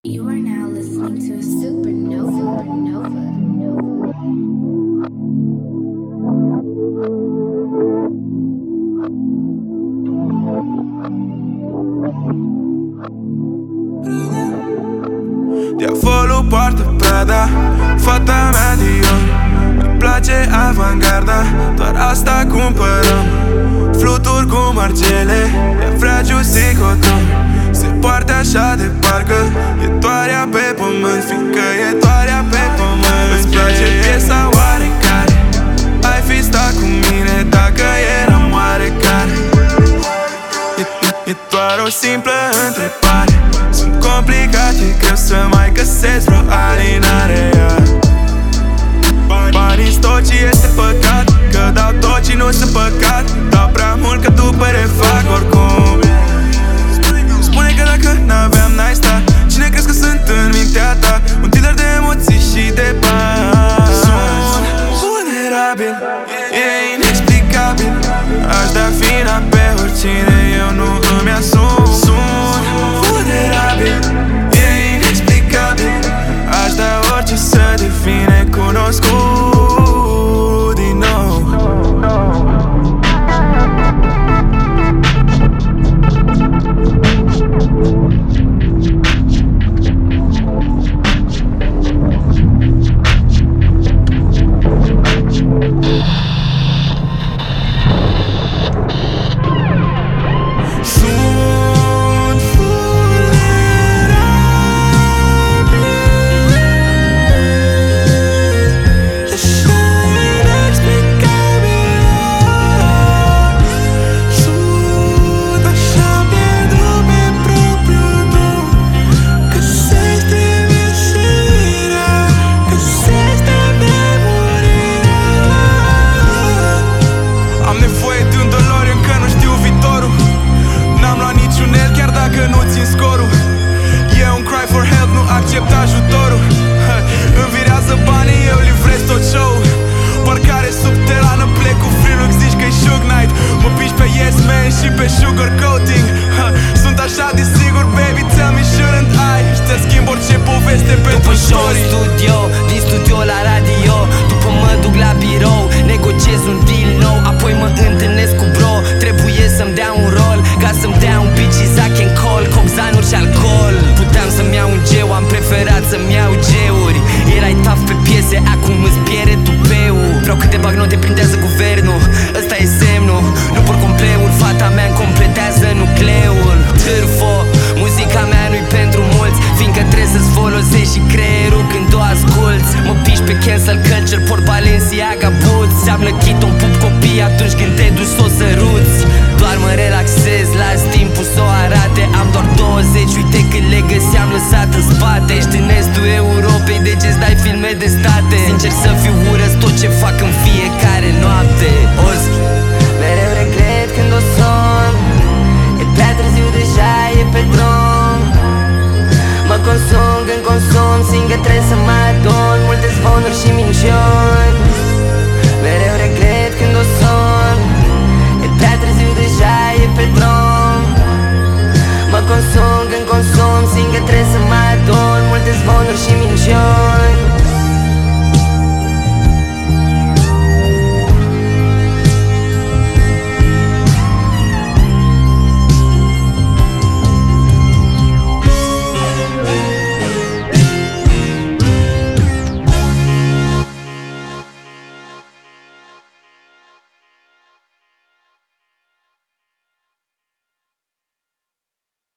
You are now listening to a supernova. Diavolul poartă Prada, fata mea Dior. Îmi place avangarda, doar asta cumpărăm. Fluturi cu margele, ea vrea juicy coton. Se poartă așa de parcă e toarea pe pământ, fiindcă e toarea pe pământ. Îți place piesa oarecare, ai fi stat cu mine dacă eram oarecare. E doar o simplă întrebare, sunt complicat, e greu să mai găsesc vreo alinare. Banii-n stoci este păcat, că dau tot și nu sunt păcat. Dau prea mult că după refac oricum. Spune că dacă n-aveam n-ai stat. Cine crezi că sunt în mintea ta? Un dealer de emoții și de bani. Sunt vulnerabil, e inexplicabil. Aș da vina pe oricine, eu nu îmi asum. Sunt vulnerabil, e inexplicabil. Aș da orice să devin necunoscut din nou. Accept ajutorul, îmi virează banii, eu livrez tot show. Parcare subterană, plec cu free look, zici că-i Shug Knight. Mă piși pe Yes Man și pe sugar coating. Sunt așa de sigur, baby, tell me shouldn't I? Și-ți schimb orice poveste pentru story. După studio, din studio la radio, după mă duc la birou, negociez un deal nou, apoi mă întâlnesc cu bro. Trebuie să-mi dea un rol, ca să-mi dea un beat și Zac and Cole, coxanuri și alcool. Puteam să-mi iau un geu, am preferat să-mi iau geuri. Erai taf pe piese, acum îți pierde tupeul. Vreau câte bagnote prindează guvernul, ăsta e semnul. Nu por compleul, fata mea îmi completează nucleul. Târfo, muzica mea nu-i pentru mulți, fiindcă trebuie să-ți folosești și creierul când o asculți. Mă piși pe cancel culture, port Balenciaga boots. Seamnă Keaton, pup copii atunci când te duci s-o săruți. Doar mă relaxez, las timpul s-o arate. Am doar 20, uite cât le găseam lăsat în spate. Ești în estul Europei, de ce-ți dai filme de state? Sincer să fiu, urăsc tot ce fac în fiecare noapte. Ozchi, mereu regret când o son. E prea târziu deja, e pe drum. Mă consum când consum, singur trebuie să mă adun. Multe zvonuri și minciuni. Mereu regret când o son. E prea târziu deja, e pe drum. Mă consum când consum, singur trebuie să mă adun. Multe zvonuri și minciuni.